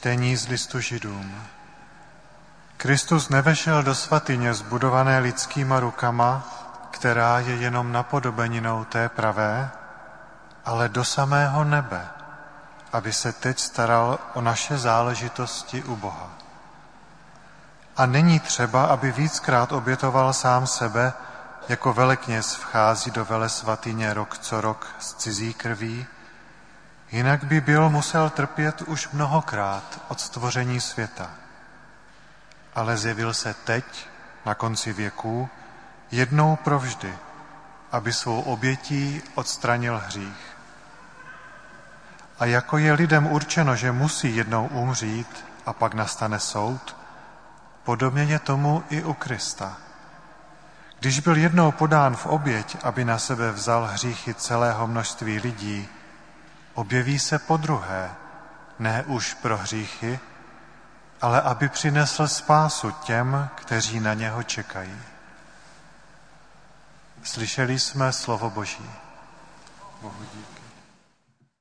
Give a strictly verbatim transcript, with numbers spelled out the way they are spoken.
Čtení z listu Židům. Kristus nevešel do svatyně zbudované lidskýma rukama, která je jenom napodobeninou té pravé, ale do samého nebe, aby se teď staral o naše záležitosti u Boha. A není třeba, aby víckrát obětoval sám sebe, jako velekněz vchází do velesvatyně rok co rok z cizí krví, jinak by byl musel trpět už mnohokrát od stvoření světa. Ale zjevil se teď, na konci věků, jednou provždy, aby svou obětí odstranil hřích. A jako je lidem určeno, že musí jednou umřít a pak nastane soud, podobně je tomu i u Krista. Když byl jednou podán v oběť, aby na sebe vzal hříchy celého množství lidí, objeví se podruhé, ne už pro hříchy, ale aby přinesl spásu těm, kteří na něho čekají. Slyšeli jsme slovo Boží. Bohu díky.